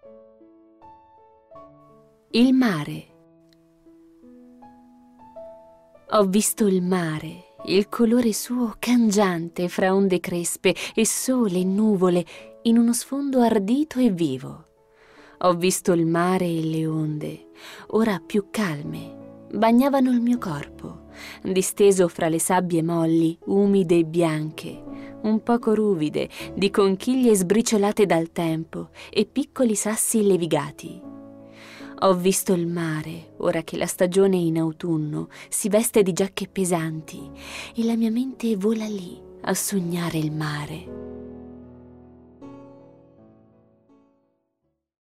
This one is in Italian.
Il mare. Ho visto il mare, il colore suo cangiante fra onde crespe e sole e nuvole in uno sfondo ardito e vivo. Ho visto il mare e le onde, ora più calme, bagnavano il mio corpo, disteso fra le sabbie molli, umide e bianche, un poco ruvide, di conchiglie sbriciolate dal tempo e piccoli sassi levigati. Ho visto il mare, ora che la stagione in autunno si veste di giacche pesanti, e la mia mente vola lì a sognare il mare.